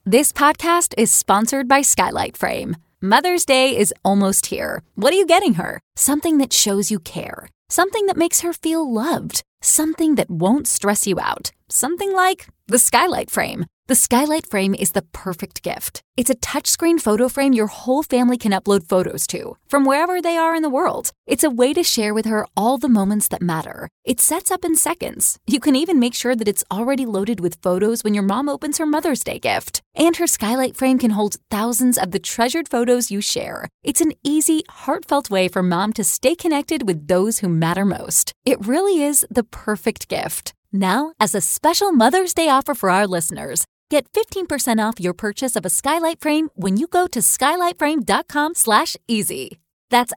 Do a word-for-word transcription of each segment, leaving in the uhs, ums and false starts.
This podcast is sponsored by Skylight Frame. Mother's Day is almost here. What are you getting her? Something that shows you care. Something that makes her feel loved. Something that won't stress you out. Something like the Skylight Frame. The Skylight Frame is the perfect gift. It's a touchscreen photo frame your whole family can upload photos to, from wherever they are in the world. It's a way to share with her all the moments that matter. It sets up in seconds. You can even make sure that it's already loaded with photos when your mom opens her Mother's Day gift. And her Skylight Frame can hold thousands of the treasured photos you share. It's an easy, heartfelt way for mom to stay connected with those who matter most. It really is the perfect gift. Now, as a special Mother's Day offer for our listeners, get fifteen percent off your purchase of a Skylight Frame when you go to skylightframe.com slash easy. That's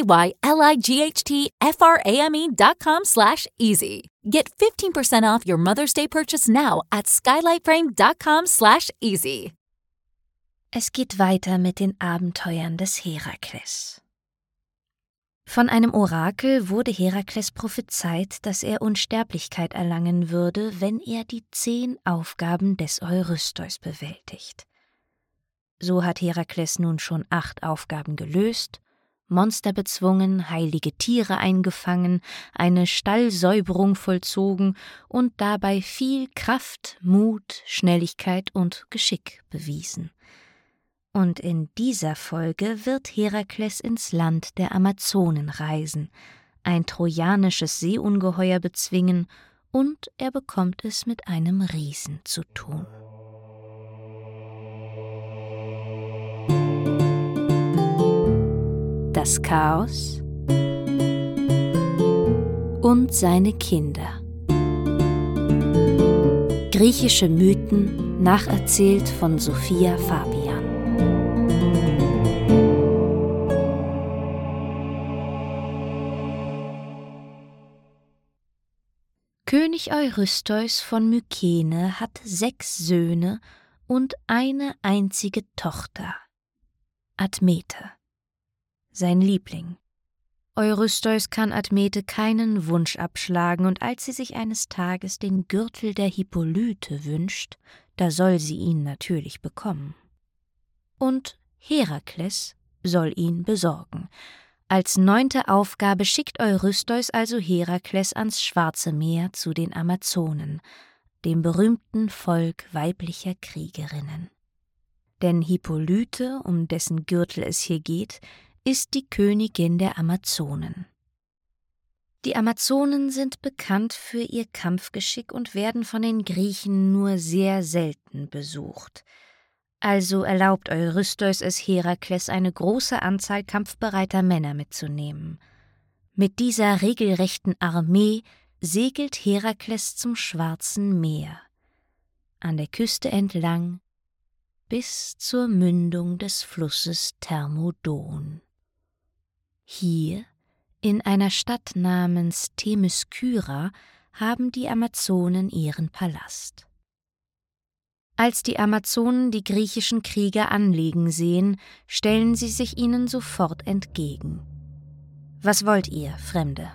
S-K-Y-L-I-G-H-T-F-R-A-M-E dot com slash easy. Get fifteen percent off your Mother's Day purchase now at skylightframe.com slash easy. Es geht weiter mit den Abenteuern des Herakles. Von einem Orakel wurde Herakles prophezeit, dass er Unsterblichkeit erlangen würde, wenn er die zehn Aufgaben des Eurystheus bewältigt. So hat Herakles nun schon acht Aufgaben gelöst, Monster bezwungen, heilige Tiere eingefangen, eine Stallsäuberung vollzogen und dabei viel Kraft, Mut, Schnelligkeit und Geschick bewiesen. Und in dieser Folge wird Herakles ins Land der Amazonen reisen, ein trojanisches Seeungeheuer bezwingen und er bekommt es mit einem Riesen zu tun. Das Chaos und seine Kinder. Griechische Mythen, nacherzählt von Sophia Fabian. König Eurystheus von Mykene hat sechs Söhne und eine einzige Tochter, Admete, sein Liebling. Eurystheus kann Admete keinen Wunsch abschlagen, und als sie sich eines Tages den Gürtel der Hippolyte wünscht, da soll sie ihn natürlich bekommen. Und Herakles soll ihn besorgen. Als neunte Aufgabe schickt Eurystheus also Herakles ans Schwarze Meer zu den Amazonen, dem berühmten Volk weiblicher Kriegerinnen. Denn Hippolyte, um dessen Gürtel es hier geht, ist die Königin der Amazonen. Die Amazonen sind bekannt für ihr Kampfgeschick und werden von den Griechen nur sehr selten besucht. Also erlaubt Eurystheus es Herakles, eine große Anzahl kampfbereiter Männer mitzunehmen. Mit dieser regelrechten Armee segelt Herakles zum Schwarzen Meer, an der Küste entlang bis zur Mündung des Flusses Thermodon. Hier, in einer Stadt namens Themyskyra, haben die Amazonen ihren Palast. Als die Amazonen die griechischen Krieger anlegen sehen, stellen sie sich ihnen sofort entgegen. »Was wollt ihr, Fremde?«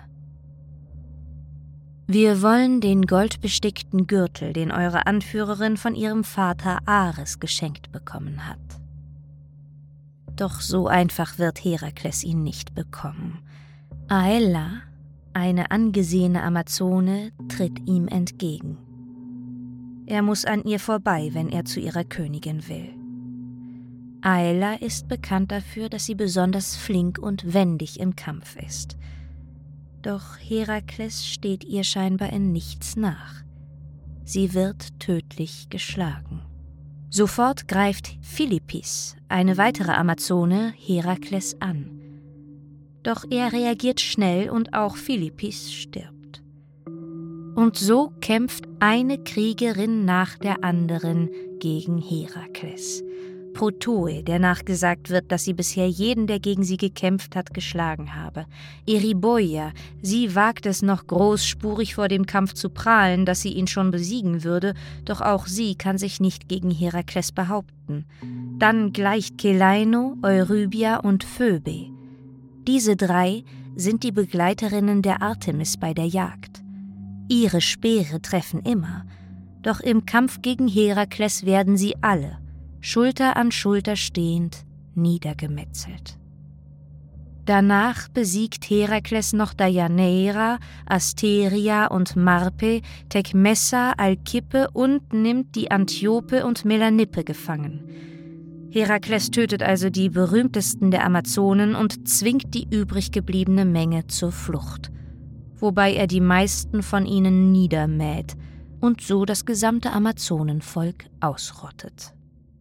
»Wir wollen den goldbestickten Gürtel, den eure Anführerin von ihrem Vater Ares geschenkt bekommen hat.« Doch so einfach wird Herakles ihn nicht bekommen. Aella, eine angesehene Amazone, tritt ihm entgegen. Er muss an ihr vorbei, wenn er zu ihrer Königin will. Aella ist bekannt dafür, dass sie besonders flink und wendig im Kampf ist. Doch Herakles steht ihr scheinbar in nichts nach. Sie wird tödlich geschlagen. Sofort greift Philippis, eine weitere Amazone, Herakles an. Doch er reagiert schnell und auch Philippis stirbt. Und so kämpft eine Kriegerin nach der anderen gegen Herakles. Protoe, der nachgesagt wird, dass sie bisher jeden, der gegen sie gekämpft hat, geschlagen habe. Eriboia, sie wagt es noch großspurig vor dem Kampf zu prahlen, dass sie ihn schon besiegen würde, doch auch sie kann sich nicht gegen Herakles behaupten. Dann gleicht Celaeno, Eurybia und Phoebe. Diese drei sind die Begleiterinnen der Artemis bei der Jagd. Ihre Speere treffen immer, doch im Kampf gegen Herakles werden sie alle, Schulter an Schulter stehend, niedergemetzelt. Danach besiegt Herakles noch Deianeira, Asteria und Marpe, Tecmessa, Alkippe und nimmt die Antiope und Melanippe gefangen. Herakles tötet also die berühmtesten der Amazonen und zwingt die übrig gebliebene Menge zur Flucht, wobei er die meisten von ihnen niedermäht und so das gesamte Amazonenvolk ausrottet.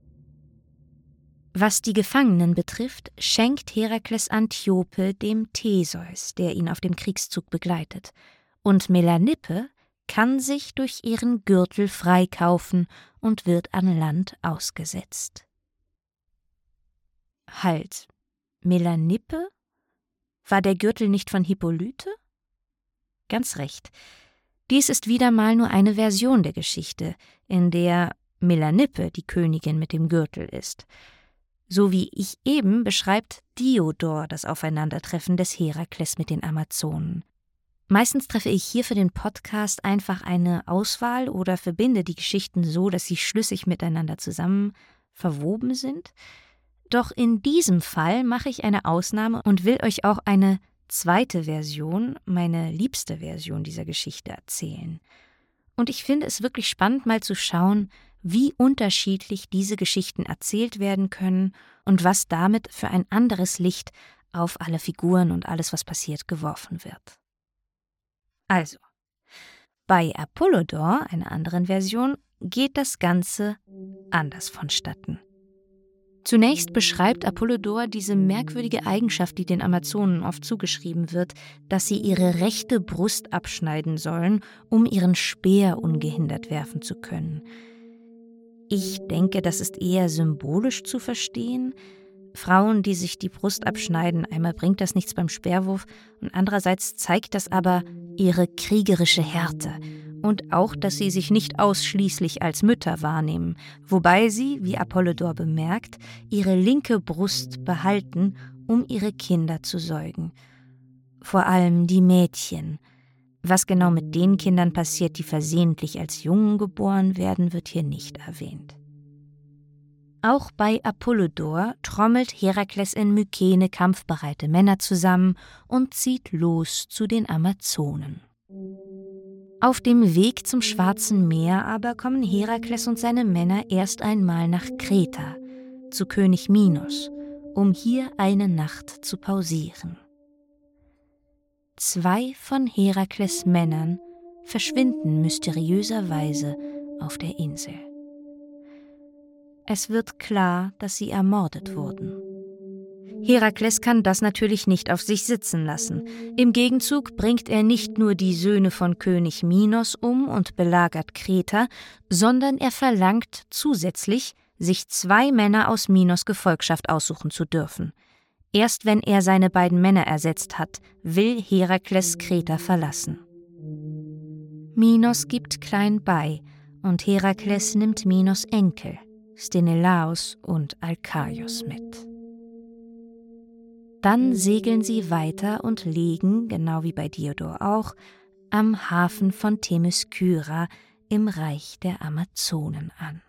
Was die Gefangenen betrifft, schenkt Herakles Antiope dem Theseus, der ihn auf dem Kriegszug begleitet, und Melanippe kann sich durch ihren Gürtel freikaufen und wird an Land ausgesetzt. Halt, Melanippe? War der Gürtel nicht von Hippolyte? Ganz recht. Dies ist wieder mal nur eine Version der Geschichte, in der Melanippe die Königin mit dem Gürtel ist. So wie ich eben beschreibt Diodor das Aufeinandertreffen des Herakles mit den Amazonen. Meistens treffe ich hier für den Podcast einfach eine Auswahl oder verbinde die Geschichten so, dass sie schlüssig miteinander zusammen verwoben sind. Doch in diesem Fall mache ich eine Ausnahme und will euch auch eine zweite Version, meine liebste Version dieser Geschichte erzählen. Und ich finde es wirklich spannend, mal zu schauen, wie unterschiedlich diese Geschichten erzählt werden können und was damit für ein anderes Licht auf alle Figuren und alles, was passiert, geworfen wird. Also, bei Apollodor, einer anderen Version, geht das Ganze anders vonstatten. Zunächst beschreibt Apollodor diese merkwürdige Eigenschaft, die den Amazonen oft zugeschrieben wird, dass sie ihre rechte Brust abschneiden sollen, um ihren Speer ungehindert werfen zu können. Ich denke, das ist eher symbolisch zu verstehen. Frauen, die sich die Brust abschneiden, einmal bringt das nichts beim Speerwurf und andererseits zeigt das aber ihre kriegerische Härte und auch, dass sie sich nicht ausschließlich als Mütter wahrnehmen, wobei sie, wie Apollodor bemerkt, ihre linke Brust behalten, um ihre Kinder zu säugen. Vor allem die Mädchen. Was genau mit den Kindern passiert, die versehentlich als Jungen geboren werden, wird hier nicht erwähnt. Auch bei Apollodor trommelt Herakles in Mykene kampfbereite Männer zusammen und zieht los zu den Amazonen. Auf dem Weg zum Schwarzen Meer aber kommen Herakles und seine Männer erst einmal nach Kreta, zu König Minos, um hier eine Nacht zu pausieren. Zwei von Herakles Männern verschwinden mysteriöserweise auf der Insel. Es wird klar, dass sie ermordet wurden. Herakles kann das natürlich nicht auf sich sitzen lassen. Im Gegenzug bringt er nicht nur die Söhne von König Minos um und belagert Kreta, sondern er verlangt zusätzlich, sich zwei Männer aus Minos Gefolgschaft aussuchen zu dürfen. Erst wenn er seine beiden Männer ersetzt hat, will Herakles Kreta verlassen. Minos gibt klein bei und Herakles nimmt Minos Enkel, Sthenelaos und Alkaios mit. Dann segeln sie weiter und legen, genau wie bei Diodor auch, am Hafen von Themyskyra im Reich der Amazonen an.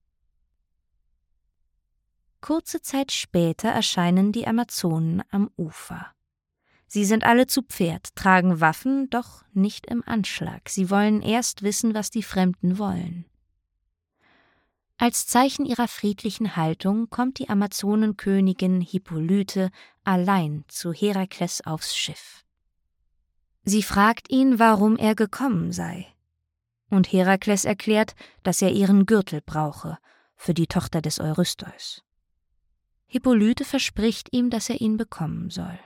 Kurze Zeit später erscheinen die Amazonen am Ufer. Sie sind alle zu Pferd, tragen Waffen, doch nicht im Anschlag. Sie wollen erst wissen, was die Fremden wollen. Als Zeichen ihrer friedlichen Haltung kommt die Amazonenkönigin Hippolyte allein zu Herakles aufs Schiff. Sie fragt ihn, warum er gekommen sei. Und Herakles erklärt, dass er ihren Gürtel brauche, für die Tochter des Eurystheus. Hippolyte verspricht ihm, dass er ihn bekommen soll.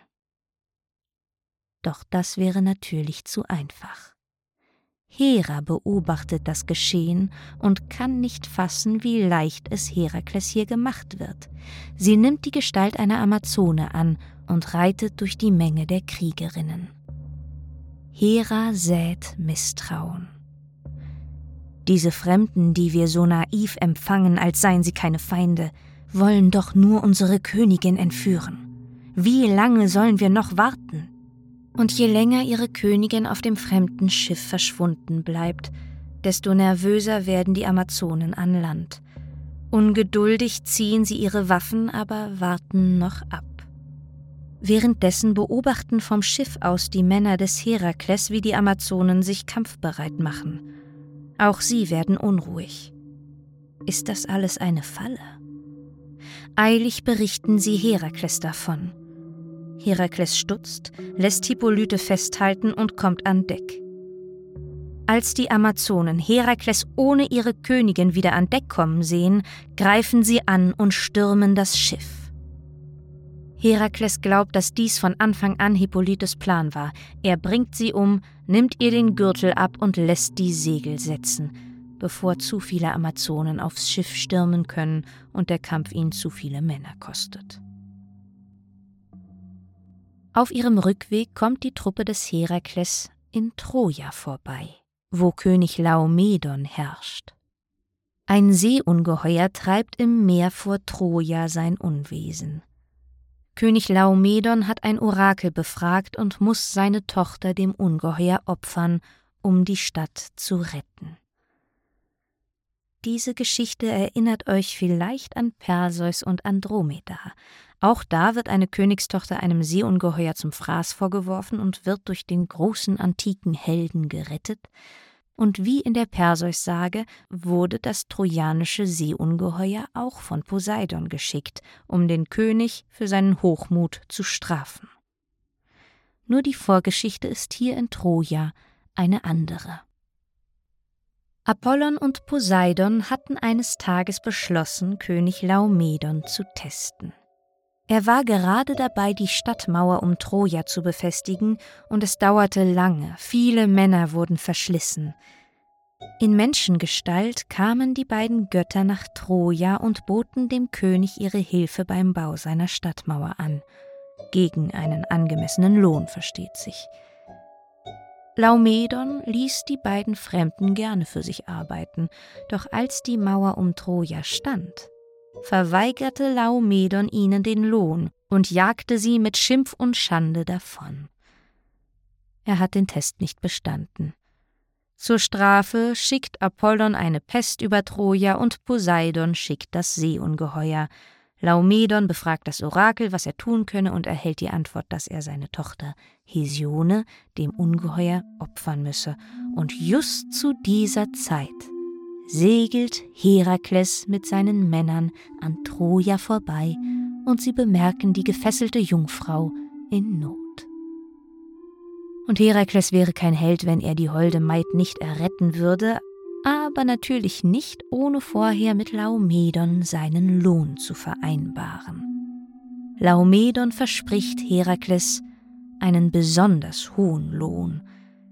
Doch das wäre natürlich zu einfach. Hera beobachtet das Geschehen und kann nicht fassen, wie leicht es Herakles hier gemacht wird. Sie nimmt die Gestalt einer Amazone an und reitet durch die Menge der Kriegerinnen. Hera sät Misstrauen. Diese Fremden, die wir so naiv empfangen, als seien sie keine Feinde, wollen doch nur unsere Königin entführen. Wie lange sollen wir noch warten? Und je länger ihre Königin auf dem fremden Schiff verschwunden bleibt, desto nervöser werden die Amazonen an Land. Ungeduldig ziehen sie ihre Waffen, aber warten noch ab. Währenddessen beobachten vom Schiff aus die Männer des Herakles, wie die Amazonen sich kampfbereit machen. Auch sie werden unruhig. Ist das alles eine Falle? Eilig berichten sie Herakles davon. Herakles stutzt, lässt Hippolyte festhalten und kommt an Deck. Als die Amazonen Herakles ohne ihre Königin wieder an Deck kommen sehen, greifen sie an und stürmen das Schiff. Herakles glaubt, dass dies von Anfang an Hippolytes Plan war. Er bringt sie um, nimmt ihr den Gürtel ab und lässt die Segel setzen, bevor zu viele Amazonen aufs Schiff stürmen können und der Kampf ihnen zu viele Männer kostet. Auf ihrem Rückweg kommt die Truppe des Herakles in Troja vorbei, wo König Laomedon herrscht. Ein Seeungeheuer treibt im Meer vor Troja sein Unwesen. König Laomedon hat ein Orakel befragt und muss seine Tochter dem Ungeheuer opfern, um die Stadt zu retten. Diese Geschichte erinnert euch vielleicht an Perseus und Andromeda. Auch da wird eine Königstochter einem Seeungeheuer zum Fraß vorgeworfen und wird durch den großen antiken Helden gerettet. Und wie in der Perseus-Sage wurde das trojanische Seeungeheuer auch von Poseidon geschickt, um den König für seinen Hochmut zu strafen. Nur die Vorgeschichte ist hier in Troja eine andere. Apollon und Poseidon hatten eines Tages beschlossen, König Laomedon zu testen. Er war gerade dabei, die Stadtmauer um Troja zu befestigen, und es dauerte lange, viele Männer wurden verschlissen. In Menschengestalt kamen die beiden Götter nach Troja und boten dem König ihre Hilfe beim Bau seiner Stadtmauer an. Gegen einen angemessenen Lohn, versteht sich. Laomedon ließ die beiden Fremden gerne für sich arbeiten, doch als die Mauer um Troja stand, verweigerte Laomedon ihnen den Lohn und jagte sie mit Schimpf und Schande davon. Er hat den Test nicht bestanden. Zur Strafe schickt Apollon eine Pest über Troja und Poseidon schickt das Seeungeheuer. Laomedon befragt das Orakel, was er tun könne, und erhält die Antwort, dass er seine Tochter Hesione dem Ungeheuer opfern müsse. Und just zu dieser Zeit segelt Herakles mit seinen Männern an Troja vorbei, und sie bemerken die gefesselte Jungfrau in Not. Und Herakles wäre kein Held, wenn er die holde Maid nicht erretten würde, aber natürlich nicht, ohne vorher mit Laomedon seinen Lohn zu vereinbaren. Laomedon verspricht Herakles einen besonders hohen Lohn,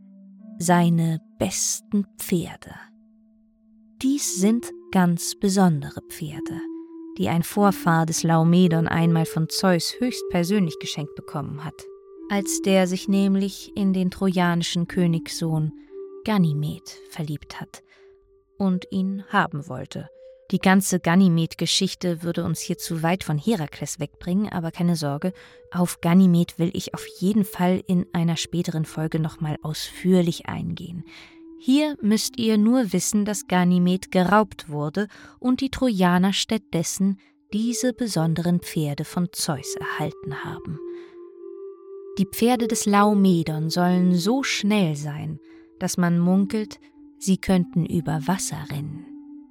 seine besten Pferde. Dies sind ganz besondere Pferde, die ein Vorfahr des Laomedon einmal von Zeus höchstpersönlich geschenkt bekommen hat, als der sich nämlich in den trojanischen Königssohn Ganymed verliebt hat und ihn haben wollte. Die ganze Ganymed-Geschichte würde uns hier zu weit von Herakles wegbringen, aber keine Sorge, auf Ganymed will ich auf jeden Fall in einer späteren Folge nochmal ausführlich eingehen. Hier müsst ihr nur wissen, dass Ganymed geraubt wurde und die Trojaner stattdessen diese besonderen Pferde von Zeus erhalten haben. Die Pferde des Laomedon sollen so schnell sein, dass man munkelt, sie könnten über Wasser rennen.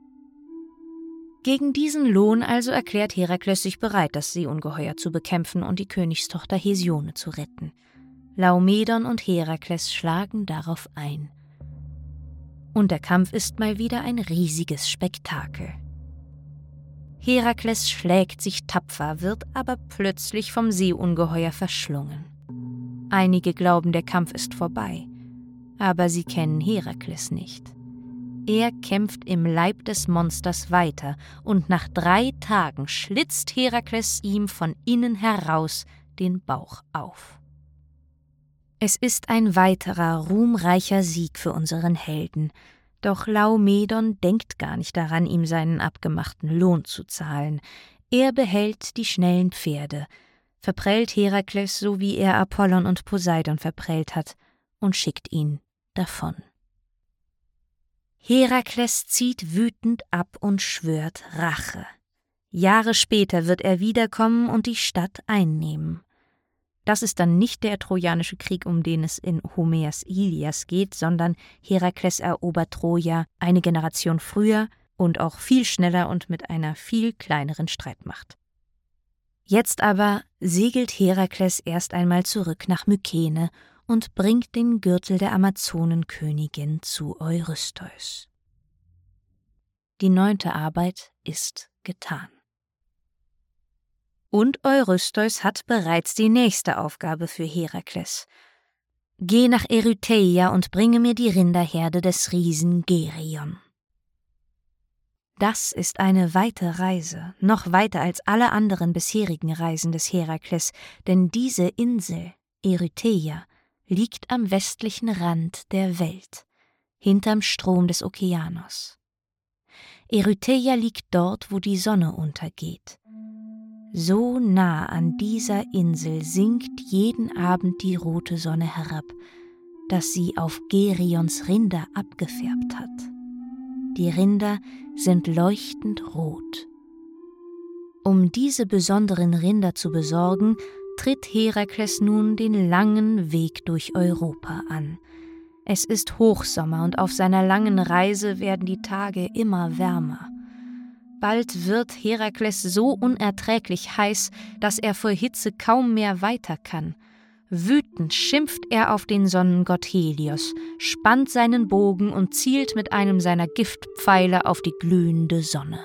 Gegen diesen Lohn also erklärt Herakles sich bereit, das Seeungeheuer zu bekämpfen und die Königstochter Hesione zu retten. Laomedon und Herakles schlagen darauf ein. Und der Kampf ist mal wieder ein riesiges Spektakel. Herakles schlägt sich tapfer, wird aber plötzlich vom Seeungeheuer verschlungen. Einige glauben, der Kampf ist vorbei, aber sie kennen Herakles nicht. Er kämpft im Leib des Monsters weiter, und nach drei Tagen schlitzt Herakles ihm von innen heraus den Bauch auf. Es ist ein weiterer ruhmreicher Sieg für unseren Helden, doch Laomedon denkt gar nicht daran, ihm seinen abgemachten Lohn zu zahlen. Er behält die schnellen Pferde, verprellt Herakles, so wie er Apollon und Poseidon verprellt hat, und schickt ihn davon. Herakles zieht wütend ab und schwört Rache. Jahre später wird er wiederkommen und die Stadt einnehmen. Das ist dann nicht der Trojanische Krieg, um den es in Homers Ilias geht, sondern Herakles erobert Troja eine Generation früher und auch viel schneller und mit einer viel kleineren Streitmacht. Jetzt aber segelt Herakles erst einmal zurück nach Mykene und bringt den Gürtel der Amazonenkönigin zu Eurystheus. Die neunte Arbeit ist getan. Und Eurystheus hat bereits die nächste Aufgabe für Herakles. Geh nach Erytheia und bringe mir die Rinderherde des Riesen Geryon. Das ist eine weite Reise, noch weiter als alle anderen bisherigen Reisen des Herakles, denn diese Insel, Erytheia, liegt am westlichen Rand der Welt, hinterm Strom des Okeanos. Erytheia liegt dort, wo die Sonne untergeht. So nah an dieser Insel sinkt jeden Abend die rote Sonne herab, dass sie auf Geryons Rinder abgefärbt hat. Die Rinder sind leuchtend rot. Um diese besonderen Rinder zu besorgen, tritt Herakles nun den langen Weg durch Europa an. Es ist Hochsommer und auf seiner langen Reise werden die Tage immer wärmer. Bald wird Herakles so unerträglich heiß, dass er vor Hitze kaum mehr weiter kann. Wütend schimpft er auf den Sonnengott Helios, spannt seinen Bogen und zielt mit einem seiner Giftpfeile auf die glühende Sonne.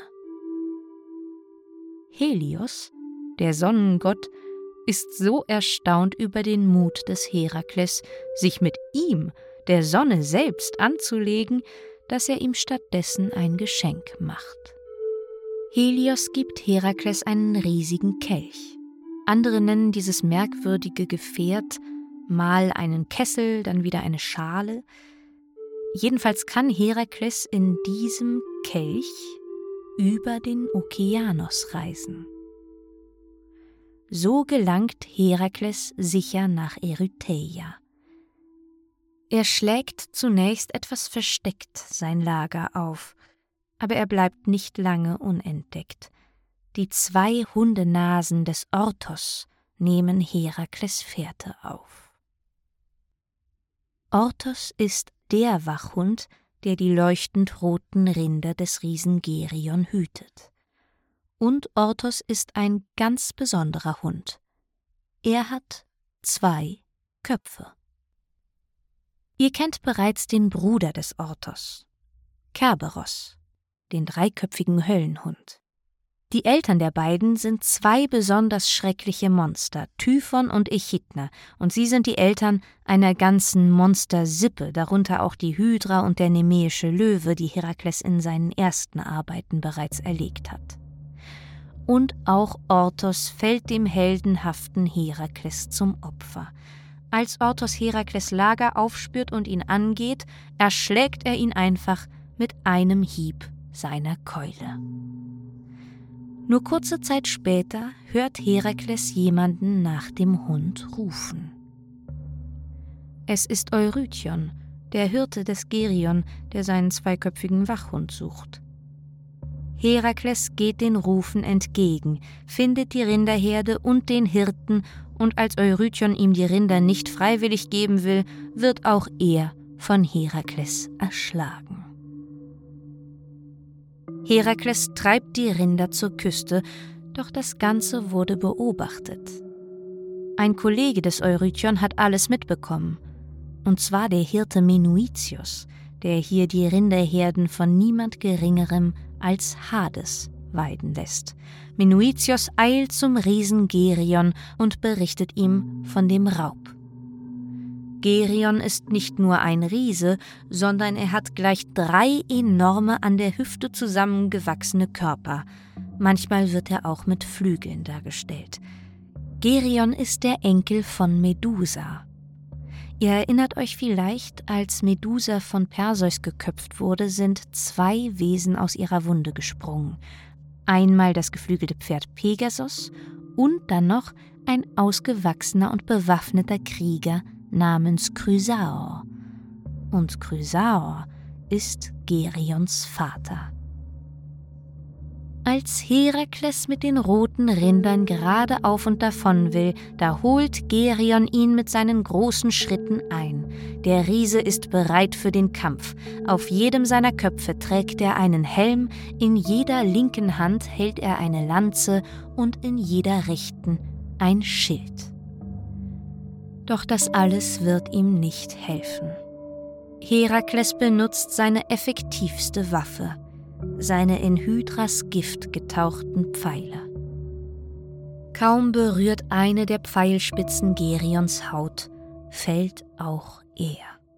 Helios, der Sonnengott, ist so erstaunt über den Mut des Herakles, sich mit ihm, der Sonne selbst, anzulegen, dass er ihm stattdessen ein Geschenk macht. Helios gibt Herakles einen riesigen Kelch. Andere nennen dieses merkwürdige Gefährt mal einen Kessel, dann wieder eine Schale. Jedenfalls kann Herakles in diesem Kelch über den Okeanos reisen. So gelangt Herakles sicher nach Erytheia. Er schlägt zunächst etwas versteckt sein Lager auf, aber er bleibt nicht lange unentdeckt. Die zwei Hundenasen des Orthos nehmen Herakles Fährte auf. Orthos ist der Wachhund, der die leuchtend roten Rinder des Riesen Geryon hütet. Und Orthos ist ein ganz besonderer Hund. Er hat zwei Köpfe. Ihr kennt bereits den Bruder des Orthos, Kerberos, den dreiköpfigen Höllenhund. Die Eltern der beiden sind zwei besonders schreckliche Monster, Typhon und Echidna, und sie sind die Eltern einer ganzen Monstersippe, darunter auch die Hydra und der nemäische Löwe, die Herakles in seinen ersten Arbeiten bereits erlegt hat. Und auch Orthos fällt dem heldenhaften Herakles zum Opfer. Als Orthos Herakles Lager aufspürt und ihn angeht, erschlägt er ihn einfach mit einem Hieb seiner Keule. Nur kurze Zeit später hört Herakles jemanden nach dem Hund rufen. Es ist Eurytion, der Hirte des Geryon, der seinen zweiköpfigen Wachhund sucht. Herakles geht den Rufen entgegen, findet die Rinderherde und den Hirten, und als Eurytion ihm die Rinder nicht freiwillig geben will, wird auch er von Herakles erschlagen. Herakles treibt die Rinder zur Küste, doch das Ganze wurde beobachtet. Ein Kollege des Eurytion hat alles mitbekommen, und zwar der Hirte Menuitius, der hier die Rinderherden von niemand Geringerem als Hades weiden lässt. Menuitius eilt zum Riesen Geryon und berichtet ihm von dem Raub. Geryon ist nicht nur ein Riese, sondern er hat gleich drei enorme, an der Hüfte zusammengewachsene Körper. Manchmal wird er auch mit Flügeln dargestellt. Geryon ist der Enkel von Medusa. Ihr erinnert euch vielleicht, als Medusa von Perseus geköpft wurde, sind zwei Wesen aus ihrer Wunde gesprungen. Einmal das geflügelte Pferd Pegasus und dann noch ein ausgewachsener und bewaffneter Krieger namens Chrysaor. Und Chrysaor ist Gerons Vater. Als Herakles mit den roten Rindern gerade auf und davon will, da holt Gerion ihn mit seinen großen Schritten ein. Der Riese ist bereit für den Kampf. Auf jedem seiner Köpfe trägt er einen Helm, in jeder linken Hand hält er eine Lanze und in jeder rechten ein Schild. Doch das alles wird ihm nicht helfen. Herakles benutzt seine effektivste Waffe, seine in Hydras Gift getauchten Pfeile. Kaum berührt eine der Pfeilspitzen Gerions Haut, fällt auch er.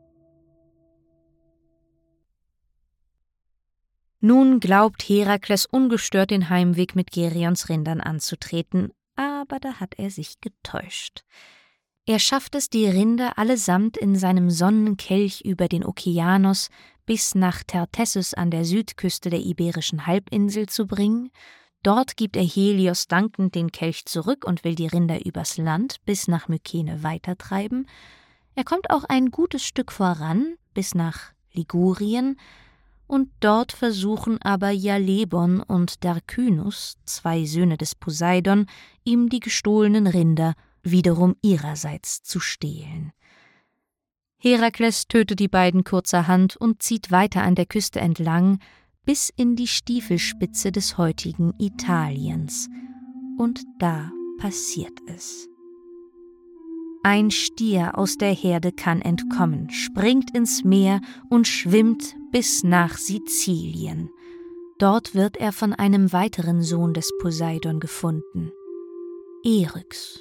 Nun glaubt Herakles ungestört den Heimweg mit Gerions Rindern anzutreten, aber da hat er sich getäuscht. Er schafft es, die Rinder allesamt in seinem Sonnenkelch über den Okeanos bis nach Tertessus an der Südküste der Iberischen Halbinsel zu bringen. Dort gibt er Helios dankend den Kelch zurück und will die Rinder übers Land bis nach Mykene weitertreiben. Er kommt auch ein gutes Stück voran, bis nach Ligurien, und dort versuchen aber Ialebon und Darkynus, zwei Söhne des Poseidon, ihm die gestohlenen Rinder wiederum ihrerseits zu stehlen. Herakles tötet die beiden kurzerhand und zieht weiter an der Küste entlang, bis in die Stiefelspitze des heutigen Italiens. Und da passiert es. Ein Stier aus der Herde kann entkommen, springt ins Meer und schwimmt bis nach Sizilien. Dort wird er von einem weiteren Sohn des Poseidon gefunden, Eryx.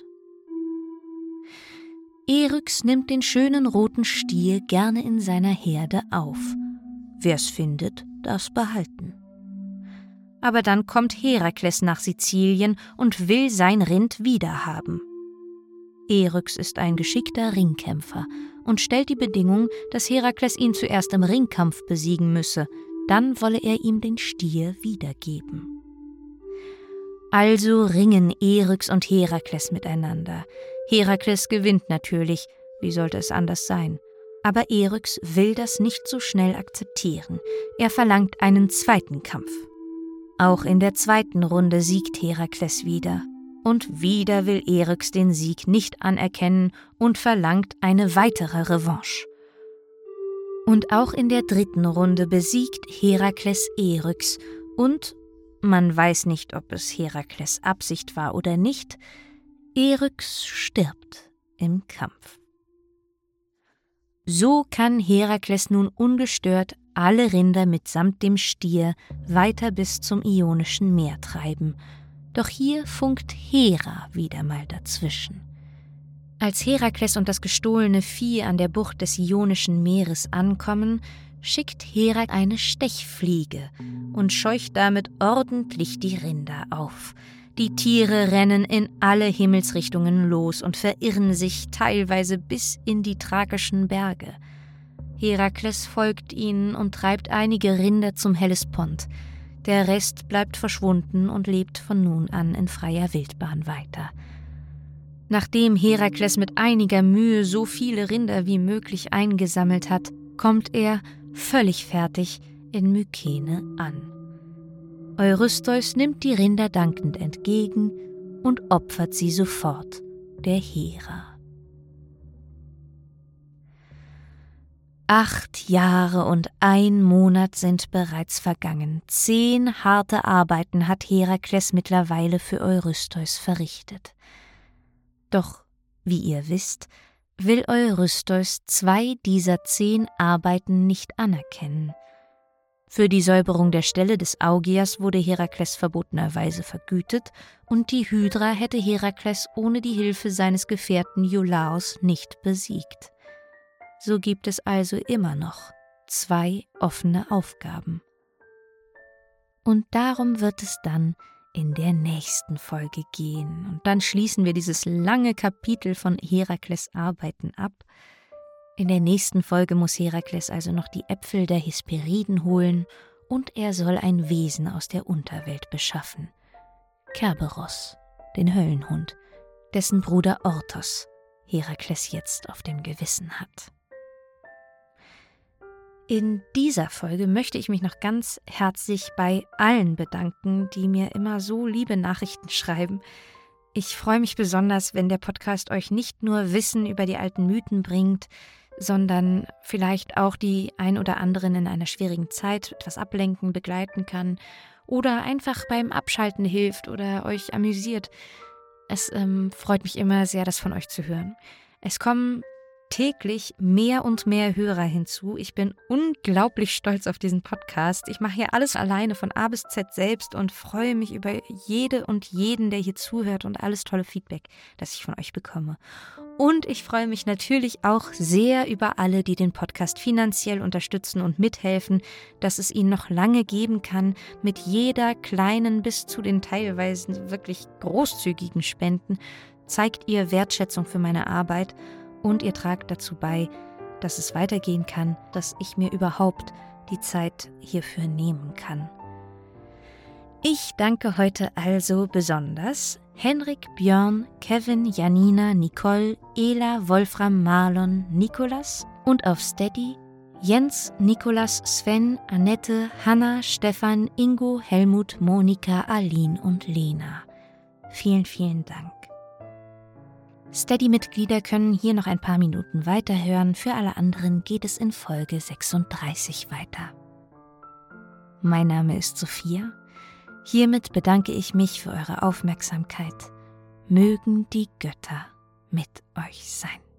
Eryx nimmt den schönen roten Stier gerne in seiner Herde auf. Wer's findet, darf's behalten. Aber dann kommt Herakles nach Sizilien und will sein Rind wiederhaben. Eryx ist ein geschickter Ringkämpfer und stellt die Bedingung, dass Herakles ihn zuerst im Ringkampf besiegen müsse, dann wolle er ihm den Stier wiedergeben. Also ringen Eryx und Herakles miteinander. Herakles gewinnt natürlich, wie sollte es anders sein? Aber Eryx will das nicht so schnell akzeptieren. Er verlangt einen zweiten Kampf. Auch in der zweiten Runde siegt Herakles wieder. Und wieder will Eryx den Sieg nicht anerkennen und verlangt eine weitere Revanche. Und auch in der dritten Runde besiegt Herakles Eryx und, man weiß nicht, ob es Herakles Absicht war oder nicht, Eryx stirbt im Kampf. So kann Herakles nun ungestört alle Rinder mitsamt dem Stier weiter bis zum Ionischen Meer treiben. Doch hier funkt Hera wieder mal dazwischen. Als Herakles und das gestohlene Vieh an der Bucht des Ionischen Meeres ankommen, schickt Hera eine Stechfliege und scheucht damit ordentlich die Rinder auf. Die Tiere rennen in alle Himmelsrichtungen los und verirren sich teilweise bis in die thrakischen Berge. Herakles folgt ihnen und treibt einige Rinder zum Hellespont. Der Rest bleibt verschwunden und lebt von nun an in freier Wildbahn weiter. Nachdem Herakles mit einiger Mühe so viele Rinder wie möglich eingesammelt hat, kommt er, völlig fertig, in Mykene an. Eurystheus nimmt die Rinder dankend entgegen und opfert sie sofort der Hera. Acht Jahre und ein Monat sind bereits vergangen. Zehn harte Arbeiten hat Herakles mittlerweile für Eurystheus verrichtet. Doch, wie ihr wisst, will Eurystheus zwei dieser zehn Arbeiten nicht anerkennen. Für die Säuberung der Stelle des Augias wurde Herakles verbotenerweise vergütet und die Hydra hätte Herakles ohne die Hilfe seines Gefährten Iolaos nicht besiegt. So gibt es also immer noch zwei offene Aufgaben. Und darum wird es dann in der nächsten Folge gehen. Und dann schließen wir dieses lange Kapitel von Herakles Arbeiten ab. In der nächsten Folge muss Herakles also noch die Äpfel der Hesperiden holen und er soll ein Wesen aus der Unterwelt beschaffen. Kerberos, den Höllenhund, dessen Bruder Orthos Herakles jetzt auf dem Gewissen hat. In dieser Folge möchte ich mich noch ganz herzlich bei allen bedanken, die mir immer so liebe Nachrichten schreiben. Ich freue mich besonders, wenn der Podcast euch nicht nur Wissen über die alten Mythen bringt, sondern vielleicht auch die ein oder anderen in einer schwierigen Zeit etwas ablenken, begleiten kann oder einfach beim Abschalten hilft oder euch amüsiert. Es ähm, freut mich immer sehr, das von euch zu hören. Es kommen täglich mehr und mehr Hörer hinzu. Ich bin unglaublich stolz auf diesen Podcast. Ich mache hier alles alleine von A bis Z selbst und freue mich über jede und jeden, der hier zuhört und alles tolle Feedback, das ich von euch bekomme. Und ich freue mich natürlich auch sehr über alle, die den Podcast finanziell unterstützen und mithelfen, dass es ihn noch lange geben kann, mit jeder kleinen bis zu den teilweise wirklich großzügigen Spenden zeigt ihr Wertschätzung für meine Arbeit. Und ihr tragt dazu bei, dass es weitergehen kann, dass ich mir überhaupt die Zeit hierfür nehmen kann. Ich danke heute also besonders Henrik, Björn, Kevin, Janina, Nicole, Ela, Wolfram, Marlon, Nikolas und auf Steady Jens, Nikolas, Sven, Annette, Hanna, Stefan, Ingo, Helmut, Monika, Aline und Lena. Vielen, vielen Dank. Steady-Mitglieder können hier noch ein paar Minuten weiterhören, für alle anderen geht es in Folge sechsunddreißig weiter. Mein Name ist Sophia. Hiermit bedanke ich mich für eure Aufmerksamkeit. Mögen die Götter mit euch sein.